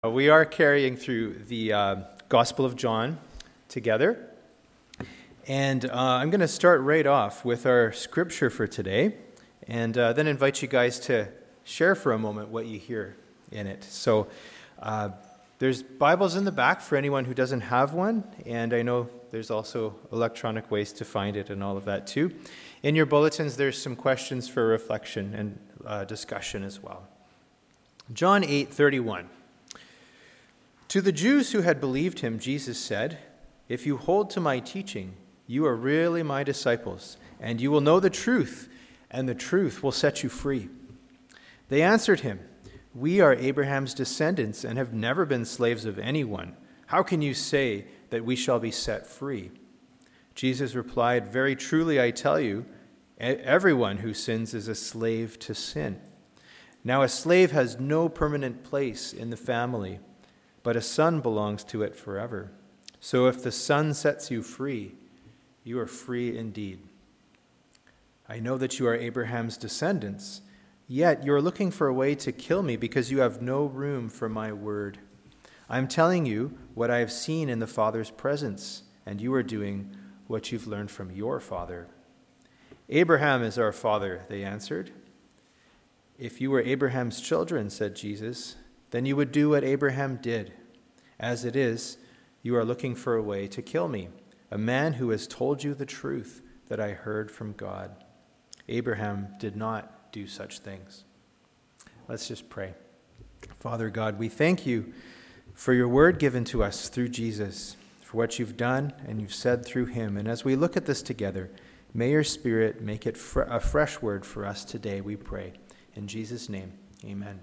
We are carrying through the Gospel of John together, and I'm going to start right off with our scripture for today, and then invite you guys to share for a moment what you hear in it. So there's Bibles in the back for anyone who doesn't have one, and I know there's also electronic ways to find it and all of that too. In your bulletins, there's some questions for reflection and discussion as well. John 8:31. To the Jews who had believed him, Jesus said, "If you hold to my teaching, you are really my disciples, and you will know the truth, and the truth will set you free." They answered him, "We are Abraham's descendants and have never been slaves of anyone. How can you say that we shall be set free?" Jesus replied, "Very truly I tell you, everyone who sins is a slave to sin. Now a slave has no permanent place in the family, but a son belongs to it forever. So if the Son sets you free, you are free indeed. I know that you are Abraham's descendants, yet you are looking for a way to kill me because you have no room for my word. I am telling you what I have seen in the Father's presence, and you are doing what you've learned from your father." "Abraham is our father," they answered. "If you were Abraham's children," said Jesus, "then you would do what Abraham did. As it is, you are looking for a way to kill me, a man who has told you the truth that I heard from God. Abraham did not do such things." Let's just pray. Father God, we thank you for your word given to us through Jesus, for what you've done and you've said through him. And as we look at this together, may your Spirit make it a fresh word for us today, we pray. In Jesus' name, amen.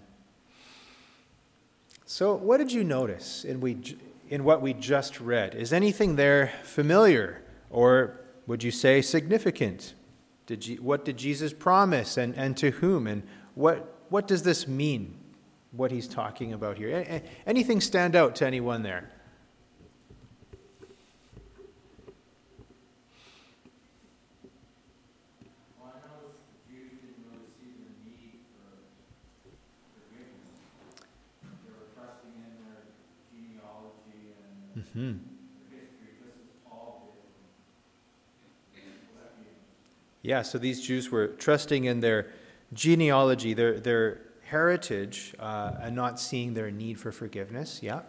So what did you notice in what we just read? Is anything there familiar, or would you say significant? What did Jesus promise, and to whom? And what does this mean, what he's talking about here? Anything stand out to anyone there? Yeah, so these Jews were trusting in their genealogy, their heritage, and not seeing their need for forgiveness. Yeah?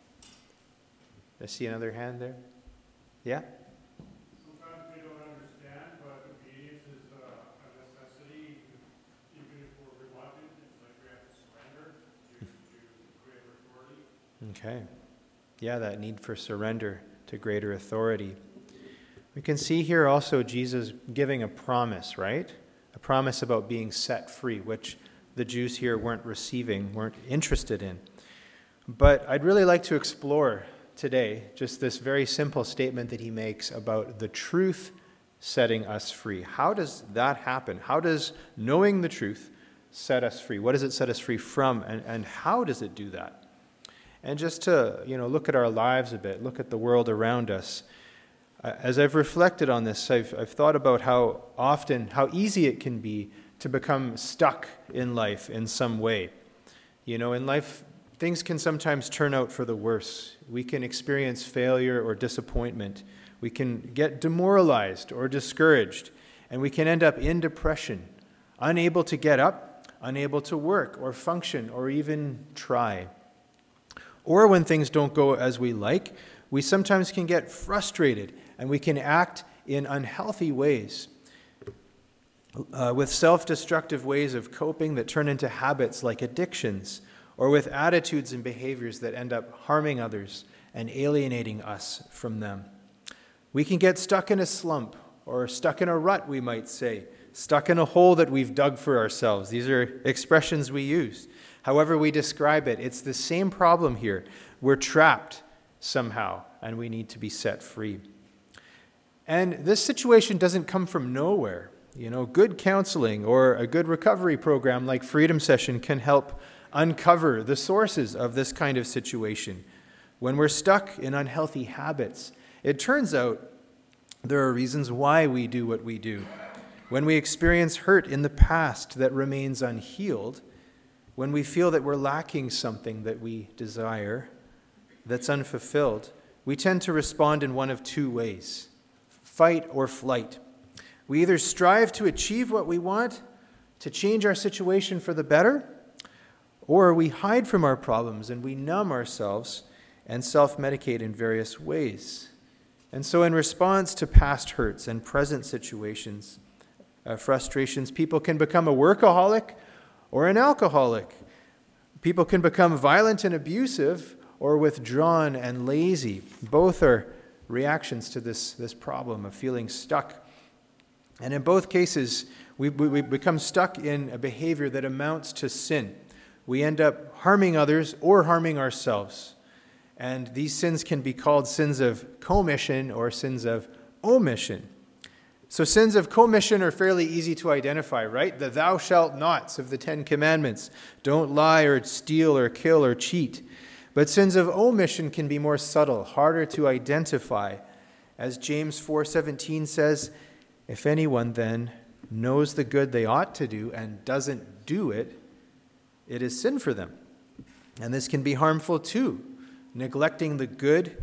I see another hand there. Yeah? Sometimes we don't understand, but obedience is a necessity. Even if we're reluctant, it's like we have to surrender to greater authority. Okay. Yeah, that need for surrender to greater authority. We can see here also Jesus giving a promise, right? A promise about being set free, which the Jews here weren't interested in. But I'd really like to explore today just this very simple statement that he makes about the truth setting us free. How does that happen? How does knowing the truth set us free? What does it set us free from, and how does it do that? And just to, look at our lives a bit, look at the world around us. As I've reflected on this, I've thought about how easy it can be to become stuck in life in some way. In life, things can sometimes turn out for the worse. We can experience failure or disappointment. We can get demoralized or discouraged, and we can end up in depression, unable to get up, unable to work or function or even try. Or when things don't go as we like, we sometimes can get frustrated and we can act in unhealthy ways, with self-destructive ways of coping that turn into habits like addictions, or with attitudes and behaviors that end up harming others and alienating us from them. We can get stuck in a slump, or stuck in a rut, we might say, stuck in a hole that we've dug for ourselves. These are expressions we use. However we describe it, it's the same problem here. We're trapped somehow, and we need to be set free. And this situation doesn't come from nowhere. Good counseling or a good recovery program like Freedom Session can help uncover the sources of this kind of situation. When we're stuck in unhealthy habits, it turns out there are reasons why we do what we do. When we experience hurt in the past that remains unhealed, when we feel that we're lacking something that we desire that's unfulfilled, we tend to respond in one of two ways: fight or flight. We either strive to achieve what we want, to change our situation for the better, or we hide from our problems and we numb ourselves and self-medicate in various ways. And so in response to past hurts and present situations, frustrations, people can become a workaholic or an alcoholic. People can become violent and abusive or withdrawn and lazy. Both are reactions to this problem of feeling stuck. And in both cases, we become stuck in a behavior that amounts to sin. We end up harming others or harming ourselves. And these sins can be called sins of commission or sins of omission. So sins of commission are fairly easy to identify, right? The thou shalt nots of the 10 Commandments. Don't lie or steal or kill or cheat. But sins of omission can be more subtle, harder to identify. As James 4:17 says, if anyone then knows the good they ought to do and doesn't do it, it is sin for them. And this can be harmful too. Neglecting the good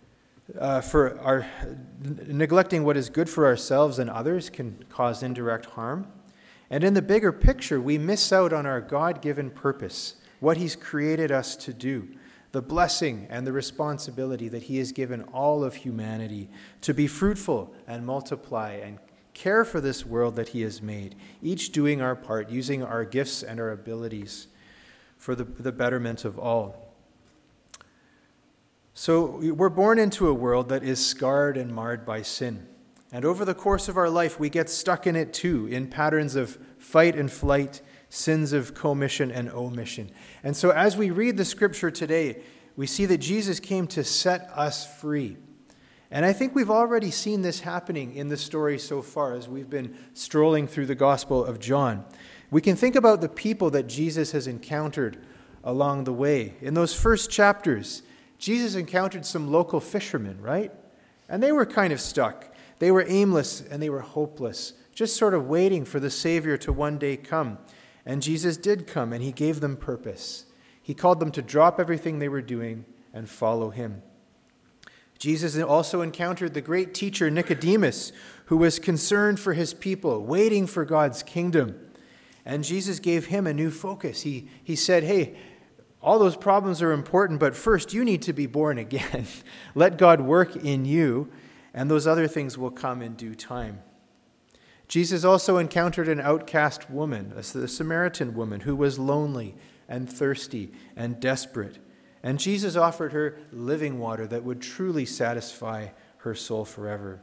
neglecting what is good for ourselves and others can cause indirect harm. And in the bigger picture, we miss out on our God-given purpose, what He's created us to do, the blessing and the responsibility that He has given all of humanity to be fruitful and multiply and care for this world that He has made, each doing our part, using our gifts and our abilities for the betterment of all. So we're born into a world that is scarred and marred by sin. And over the course of our life, we get stuck in it too, in patterns of fight and flight, sins of commission and omission. And so as we read the scripture today, we see that Jesus came to set us free. And I think we've already seen this happening in the story so far as we've been strolling through the Gospel of John. We can think about the people that Jesus has encountered along the way. In those first chapters, Jesus encountered some local fishermen, right? And they were kind of stuck. They were aimless and they were hopeless, just sort of waiting for the Savior to one day come. And Jesus did come, and He gave them purpose. He called them to drop everything they were doing and follow Him. Jesus also encountered the great teacher Nicodemus, who was concerned for his people, waiting for God's kingdom. And Jesus gave him a new focus. He said, hey, all those problems are important, but first you need to be born again. Let God work in you, and those other things will come in due time. Jesus also encountered an outcast woman, a Samaritan woman, who was lonely and thirsty and desperate. And Jesus offered her living water that would truly satisfy her soul forever.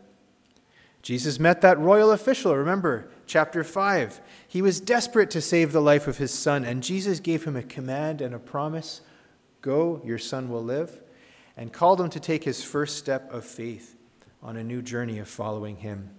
Jesus met that royal official, remember, chapter 5. He was desperate to save the life of his son, and Jesus gave him a command and a promise: go, your son will live, and called him to take his first step of faith on a new journey of following Him.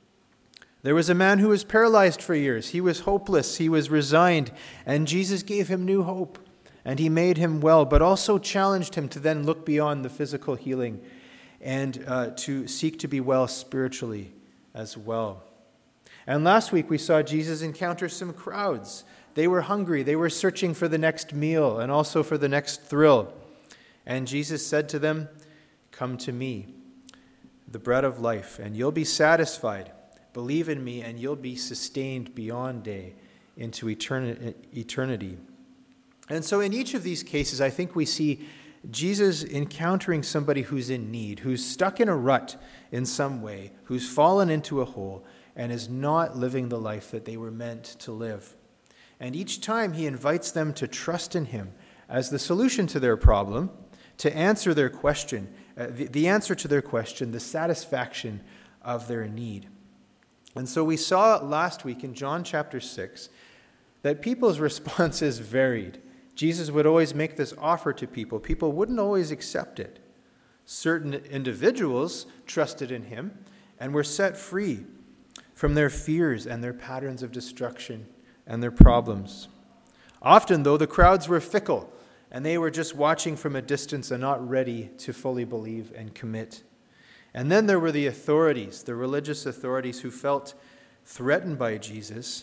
There was a man who was paralyzed for years. He was hopeless, he was resigned, and Jesus gave him new hope, and He made him well, but also challenged him to then look beyond the physical healing and to seek to be well spiritually as well. And last week we saw Jesus encounter some crowds. They were hungry. They were searching for the next meal and also for the next thrill. And Jesus said to them, come to me, the bread of life, and you'll be satisfied. Believe in me, and you'll be sustained beyond day into eternity. And so in each of these cases, I think we see Jesus encountering somebody who's in need, who's stuck in a rut in some way, who's fallen into a hole and is not living the life that they were meant to live. And each time He invites them to trust in Him as the solution to their problem, to answer their question, the answer to their question, the satisfaction of their need. And so we saw last week in John chapter 6 that people's responses varied. Jesus would always make this offer to people. People wouldn't always accept it. Certain individuals trusted in Him and were set free from their fears and their patterns of destruction and their problems. Often, though, the crowds were fickle, and they were just watching from a distance and not ready to fully believe and commit. And then there were the authorities, the religious authorities, who felt threatened by Jesus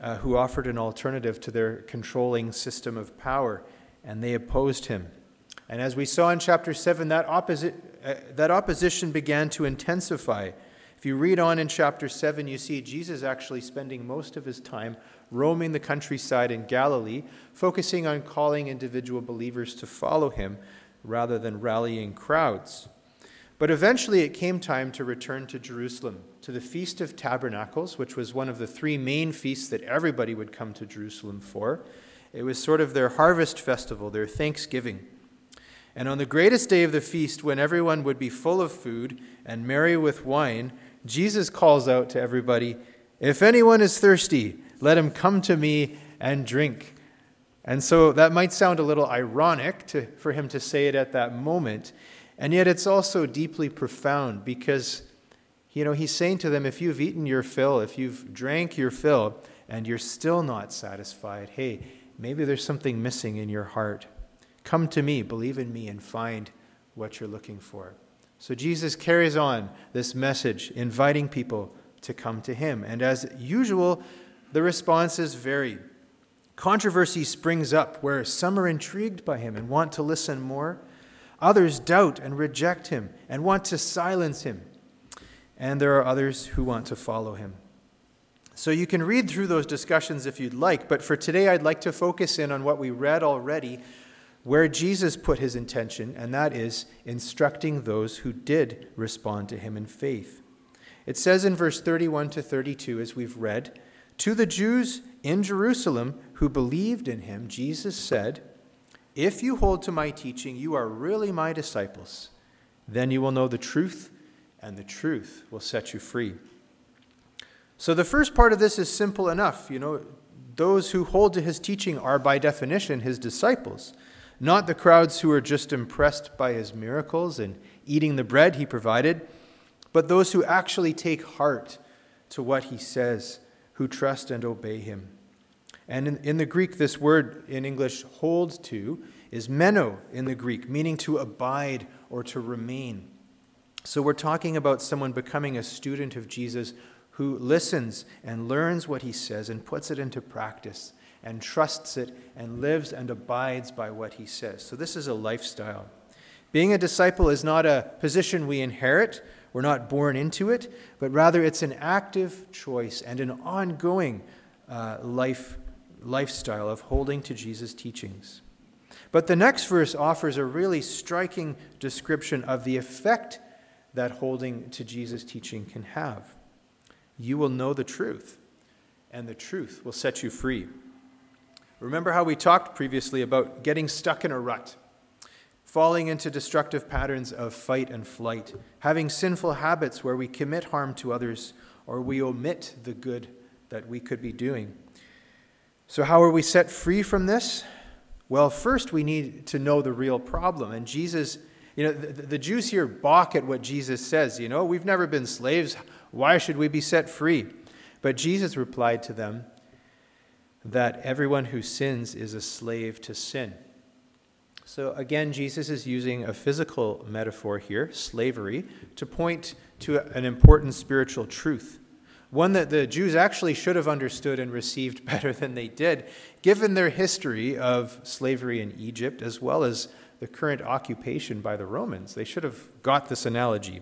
who offered an alternative to their controlling system of power, and they opposed him. And as we saw in chapter 7, that opposition began to intensify. If you read on in chapter 7, you see Jesus actually spending most of his time roaming the countryside in Galilee, focusing on calling individual believers to follow him rather than rallying crowds. But eventually it came time to return to Jerusalem, to the Feast of Tabernacles, which was one of the three main feasts that everybody would come to Jerusalem for. It was sort of their harvest festival, their Thanksgiving. And on the greatest day of the feast, when everyone would be full of food and merry with wine, Jesus calls out to everybody, "If anyone is thirsty, let him come to me and drink." And so that might sound a little ironic for him to say it at that moment. And yet it's also deeply profound because, he's saying to them, if you've eaten your fill, if you've drank your fill, and you're still not satisfied, hey, maybe there's something missing in your heart. Come to me, believe in me, and find what you're looking for. So Jesus carries on this message, inviting people to come to him. And as usual, the responses vary. Controversy springs up where some are intrigued by him and want to listen more. Others doubt and reject him and want to silence him. And there are others who want to follow him. So you can read through those discussions if you'd like, but for today I'd like to focus in on what we read already, where Jesus put his intention, and that is instructing those who did respond to him in faith. It says in verse 31 to 32, as we've read, "To the Jews in Jerusalem who believed in him, Jesus said, 'If you hold to my teaching, you are really my disciples. Then you will know the truth, and the truth will set you free.'" So the first part of this is simple enough. Those who hold to his teaching are by definition his disciples, not the crowds who are just impressed by his miracles and eating the bread he provided, but those who actually take heart to what he says, who trust and obey him. And in the Greek, this word in English, hold to, is meno in the Greek, meaning to abide or to remain. So we're talking about someone becoming a student of Jesus who listens and learns what he says and puts it into practice and trusts it and lives and abides by what he says. So this is a lifestyle. Being a disciple is not a position we inherit. We're not born into it, but rather it's an active choice and an ongoing lifestyle of holding to Jesus' teachings. But the next verse offers a really striking description of the effect that holding to Jesus' teaching can have. You will know the truth, and the truth will set you free. Remember how we talked previously about getting stuck in a rut, falling into destructive patterns of fight and flight, having sinful habits where we commit harm to others or we omit the good that we could be doing. So how are we set free from this? Well, first we need to know the real problem. And Jesus, the Jews here balk at what Jesus says. We've never been slaves. Why should we be set free? But Jesus replied to them that everyone who sins is a slave to sin. So again, Jesus is using a physical metaphor here, slavery, to point to an important spiritual truth. One that the Jews actually should have understood and received better than they did, given their history of slavery in Egypt, as well as the current occupation by the Romans. They should have got this analogy.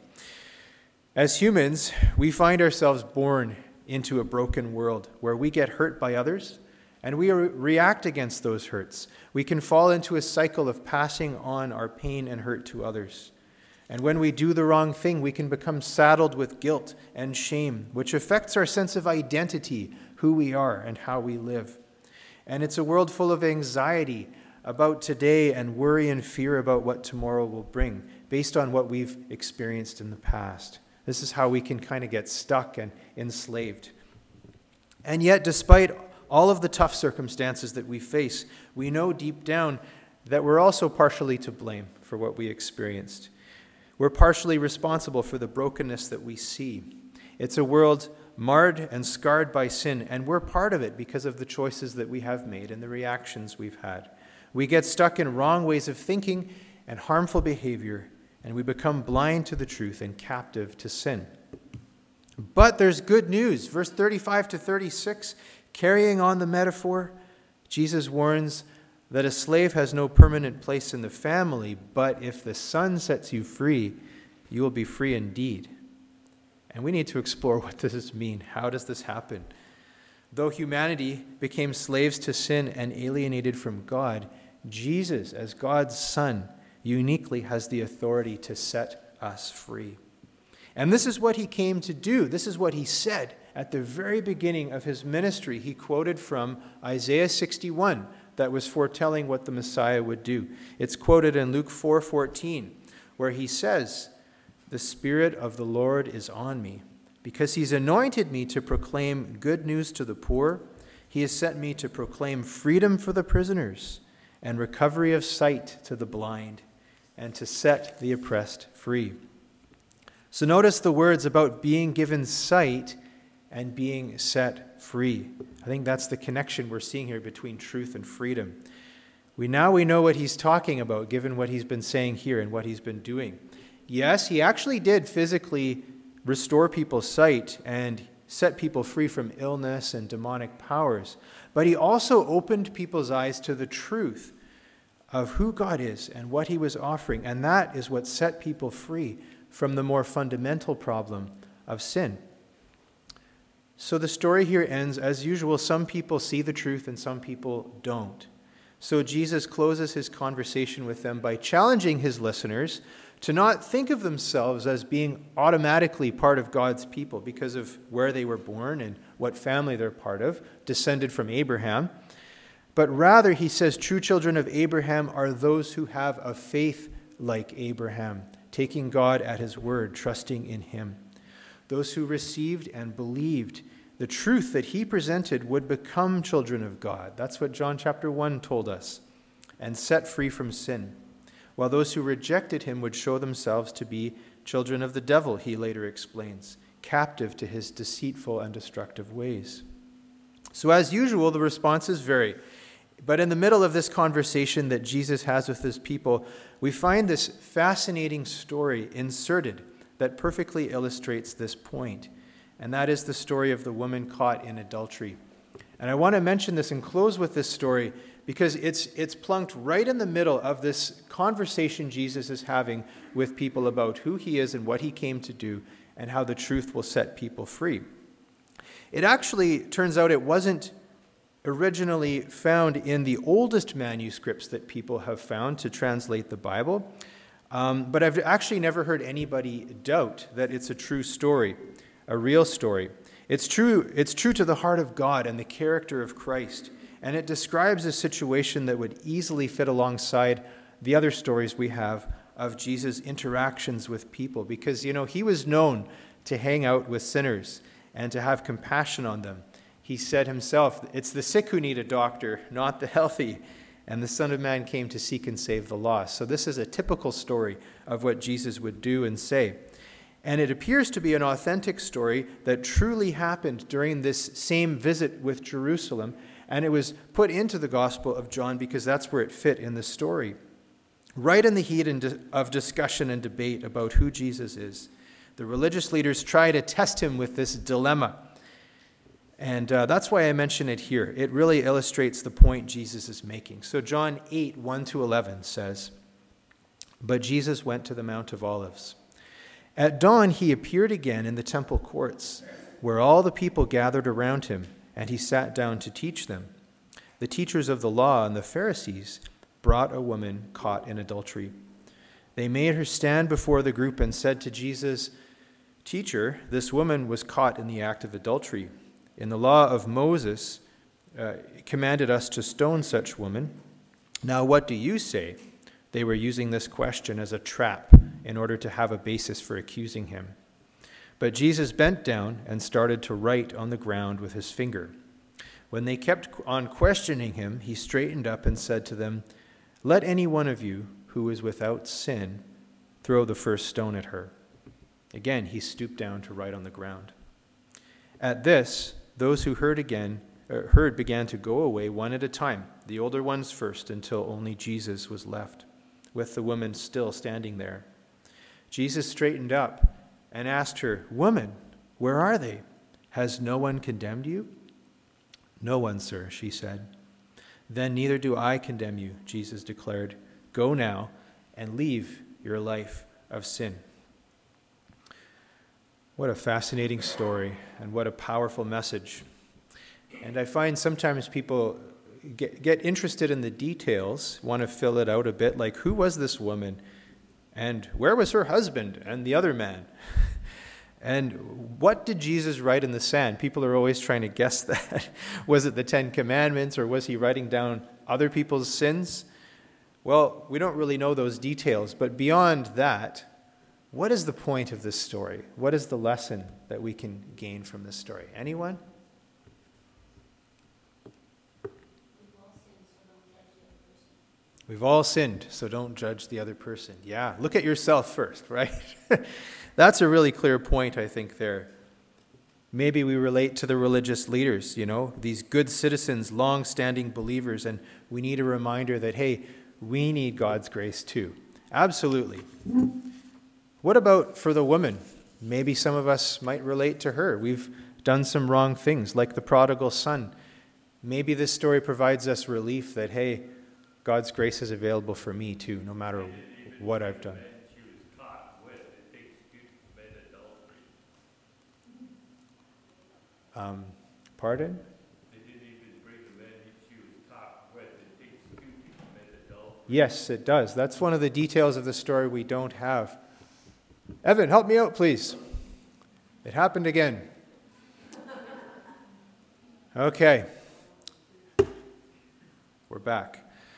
As humans, we find ourselves born into a broken world where we get hurt by others and we react against those hurts. We can fall into a cycle of passing on our pain and hurt to others. And when we do the wrong thing, we can become saddled with guilt and shame, which affects our sense of identity, who we are, and how we live. And it's a world full of anxiety about today and worry and fear about what tomorrow will bring, based on what we've experienced in the past. This is how we can kind of get stuck and enslaved. And yet, despite all of the tough circumstances that we face, we know deep down that we're also partially to blame for what we experienced. We're partially responsible for the brokenness that we see. It's a world marred and scarred by sin, and we're part of it because of the choices that we have made and the reactions we've had. We get stuck in wrong ways of thinking and harmful behavior, and we become blind to the truth and captive to sin. But there's good news. Verse 35 to 36 Carrying on the metaphor, Jesus warns that a slave has no permanent place in the family, but if the Son sets you free, you will be free indeed. And we need to explore what does this mean? How does this happen? Though humanity became slaves to sin and alienated from God, Jesus, as God's Son, uniquely has the authority to set us free. And this is what he came to do. This is what he said at the very beginning of his ministry. He quoted from Isaiah 61 that was foretelling what the Messiah would do. It's quoted in Luke 4:14, where he says, "The Spirit of the Lord is on me, because he's anointed me to proclaim good news to the poor. He has sent me to proclaim freedom for the prisoners and recovery of sight to the blind, and to set the oppressed free." So notice the words about being given sight and being set free. I think that's the connection we're seeing here between truth and freedom. We know what he's talking about, given what he's been saying here and what he's been doing. Yes, he actually did physically restore people's sight and set people free from illness and demonic powers, but he also opened people's eyes to the truth of who God is and what he was offering, and that is what set people free from the more fundamental problem of sin. So the story here ends, as usual, some people see the truth and some people don't. So Jesus closes his conversation with them by challenging his listeners to not think of themselves as being automatically part of God's people because of where they were born and what family they're part of, descended from Abraham. But rather, he says, true children of Abraham are those who have a faith like Abraham, taking God at his word, trusting in him. Those who received and believed the truth that he presented would become children of God. That's what John chapter 1 told us, and set free from sin. While those who rejected him would show themselves to be children of the devil, he later explains, captive to his deceitful and destructive ways. So as usual, the responses vary. But in the middle of this conversation that Jesus has with his people, we find this fascinating story inserted that perfectly illustrates this point. And that is the story of the woman caught in adultery. And I want to mention this and close with this story because it's plunked right in the middle of this conversation Jesus is having with people about who he is and what he came to do and how the truth will set people free. It actually turns out it wasn't originally found in the oldest manuscripts that people have found to translate the Bible, but I've actually never heard anybody doubt that it's a true story, a real story. It's true to the heart of God and the character of Christ, and it describes a situation that would easily fit alongside the other stories we have of Jesus' interactions with people, because, he was known to hang out with sinners and to have compassion on them. He said himself, it's the sick who need a doctor, not the healthy. And the Son of Man came to seek and save the lost. So this is a typical story of what Jesus would do and say. And it appears to be an authentic story that truly happened during this same visit with Jerusalem. And it was put into the Gospel of John because that's where it fit in the story. Right in the heat of discussion and debate about who Jesus is, the religious leaders try to test him with this dilemma. And that's why I mention it here. It really illustrates the point Jesus is making. So John 8, 1-11 says, "But Jesus went to the Mount of Olives. At dawn he appeared again in the temple courts, where all the people gathered around him, and he sat down to teach them. The teachers of the law and the Pharisees brought a woman caught in adultery. They made her stand before the group and said to Jesus, 'Teacher, this woman was caught in the act of adultery. In the law of Moses, commanded us to stone such woman. Now what do you say?' They were using this question as a trap in order to have a basis for accusing him. But Jesus bent down and started to write on the ground with his finger. When they kept on questioning him, he straightened up and said to them, 'Let any one of you who is without sin throw the first stone at her.' Again, he stooped down to write on the ground. At this, those who heard began to go away one at a time, the older ones first, until only Jesus was left, with the woman still standing there. Jesus straightened up and asked her, 'Woman, where are they? Has no one condemned you?' "No one, sir," she said. "Then neither do I condemn you," Jesus declared. "Go now and leave your life of sin." What a fascinating story, and what a powerful message. And I find sometimes people get interested in the details, want to fill it out a bit, like who was this woman? And where was her husband and the other man? And what did Jesus write in the sand? People are always trying to guess that. Was it the 10 Commandments, or was he writing down other people's sins? Well, we don't really know those details, but beyond that, what is the point of this story? What is the lesson that we can gain from this story? Anyone? We've all sinned, so don't judge the other person. Yeah, look at yourself first, right? That's a really clear point, I think, there. Maybe we relate to the religious leaders, these good citizens, long-standing believers, and we need a reminder that, hey, we need God's grace too. Absolutely. What about for the woman? Maybe some of us might relate to her. We've done some wrong things, like the prodigal son. Maybe this story provides us relief that, hey, God's grace is available for me too, no matter what I've done. She was caught with, it takes two to commit adultery. Pardon? They didn't even bring the man she was caught with, it takes two to commit adultery. Yes, it does. That's one of the details of the story we don't have. Evan, help me out, please. It happened again. Okay. We're back.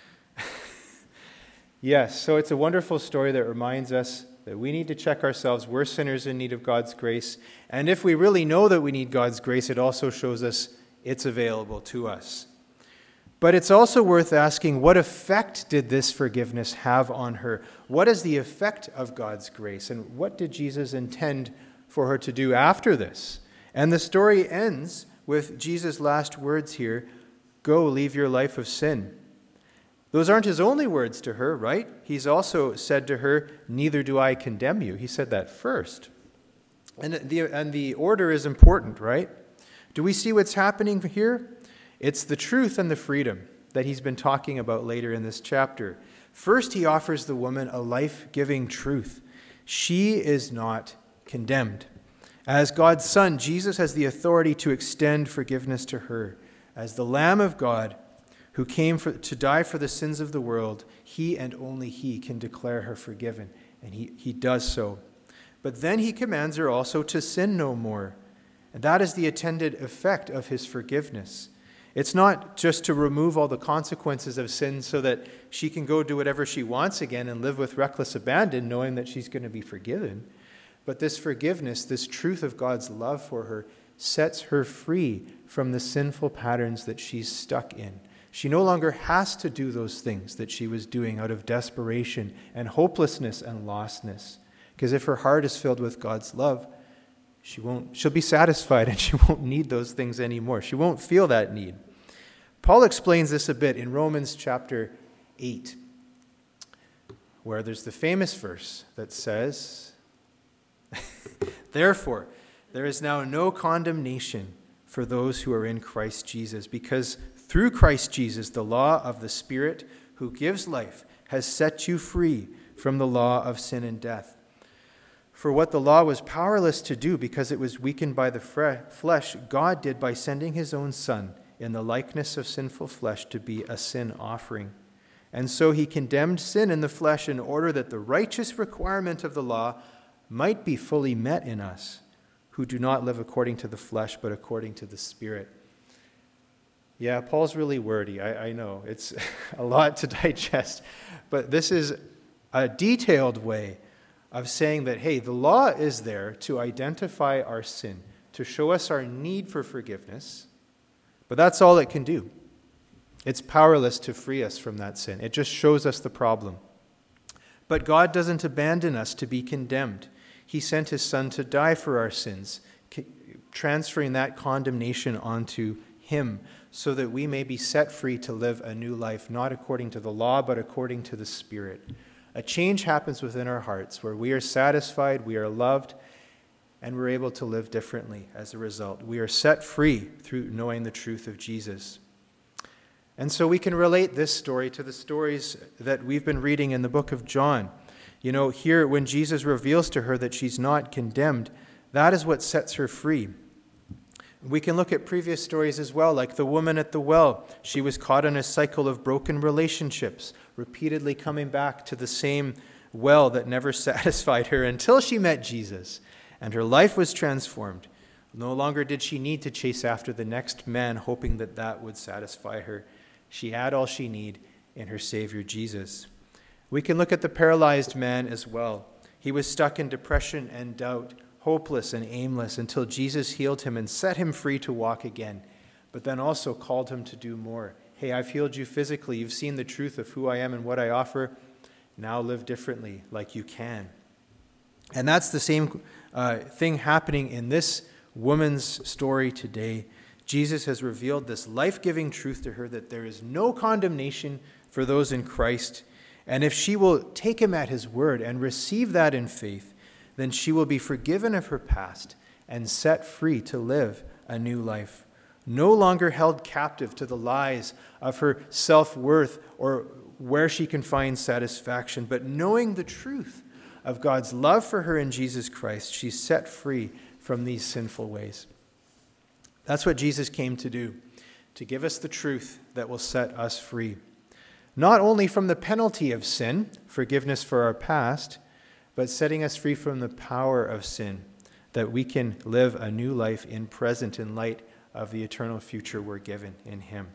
Yes, so it's a wonderful story that reminds us that we need to check ourselves. We're sinners in need of God's grace. And if we really know that we need God's grace, it also shows us it's available to us. But it's also worth asking, what effect did this forgiveness have on her? What is the effect of God's grace? And what did Jesus intend for her to do after this? And the story ends with Jesus' last words here, "Go, leave your life of sin." Those aren't his only words to her, right? He's also said to her, "Neither do I condemn you." He said that first. And the order is important, right? Do we see what's happening here? It's the truth and the freedom that he's been talking about later in this chapter. First, he offers the woman a life-giving truth. She is not condemned. As God's Son, Jesus has the authority to extend forgiveness to her. As the Lamb of God, who came to die for the sins of the world, he and only he can declare her forgiven, and he does so. But then he commands her also to sin no more, and that is the intended effect of his forgiveness. It's not just to remove all the consequences of sin so that she can go do whatever she wants again and live with reckless abandon, knowing that she's going to be forgiven. But this forgiveness, this truth of God's love for her, sets her free from the sinful patterns that she's stuck in. She no longer has to do those things that she was doing out of desperation and hopelessness and lostness. Because if her heart is filled with God's love, she'll be satisfied and she won't need those things anymore. She won't feel that need. Paul explains this a bit in Romans chapter 8, where there's the famous verse that says, "Therefore, there is now no condemnation for those who are in Christ Jesus, because through Christ Jesus, the law of the Spirit who gives life has set you free from the law of sin and death. For what the law was powerless to do because it was weakened by the flesh, God did by sending his own Son in the likeness of sinful flesh to be a sin offering. And so he condemned sin in the flesh in order that the righteous requirement of the law might be fully met in us, who do not live according to the flesh, but according to the Spirit." Yeah, Paul's really wordy. I know. It's a lot to digest. But this is a detailed way of saying that, hey, the law is there to identify our sin, to show us our need for forgiveness, but that's all it can do. It's powerless to free us from that sin. It just shows us the problem. But God doesn't abandon us to be condemned. He sent his Son to die for our sins, transferring that condemnation onto him, so that we may be set free to live a new life, not according to the law, but according to the Spirit. A change happens within our hearts where we are satisfied, we are loved, and we're able to live differently as a result. We are set free through knowing the truth of Jesus. And so we can relate this story to the stories that we've been reading in the book of John. You know, here when Jesus reveals to her that she's not condemned, that is what sets her free. We can look at previous stories as well, like the woman at the well. She was caught in a cycle of broken relationships, repeatedly coming back to the same well that never satisfied her until she met Jesus, and her life was transformed. No longer did she need to chase after the next man, hoping that that would satisfy her. She had all she needed in her Savior, Jesus. We can look at the paralyzed man as well. He was stuck in depression and doubt, hopeless and aimless, until Jesus healed him and set him free to walk again, but then also called him to do more. Hey, I've healed you physically. You've seen the truth of who I am and what I offer. Now live differently like you can. And that's the same thing happening in this woman's story today. Jesus has revealed this life-giving truth to her that there is no condemnation for those in Christ. And if she will take him at his word and receive that in faith, then she will be forgiven of her past and set free to live a new life. No longer held captive to the lies of her self-worth or where she can find satisfaction, but knowing the truth of God's love for her in Jesus Christ, she's set free from these sinful ways. That's what Jesus came to do, to give us the truth that will set us free. Not only from the penalty of sin, forgiveness for our past, but setting us free from the power of sin, that we can live a new life in present in light of the eternal future we're given in him.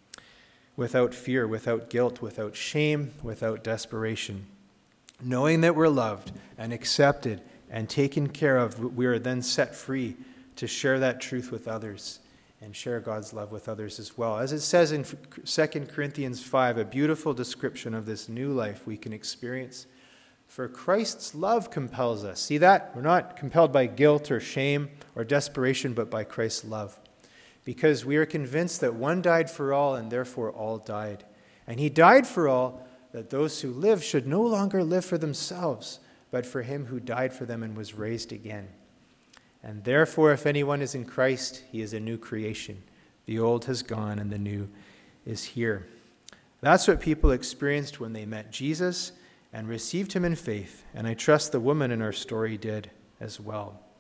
Without fear, without guilt, without shame, without desperation. Knowing that we're loved and accepted and taken care of, we are then set free to share that truth with others and share God's love with others as well. As it says in 2 Corinthians 5, a beautiful description of this new life we can experience. For Christ's love compels us. See that? We're not compelled by guilt or shame or desperation, but by Christ's love. Because we are convinced that one died for all and therefore all died. And he died for all, that those who live should no longer live for themselves, but for him who died for them and was raised again. And therefore, if anyone is in Christ, he is a new creation. The old has gone and the new is here. That's what people experienced when they met Jesus and received him in faith. And I trust the woman in our story did as well.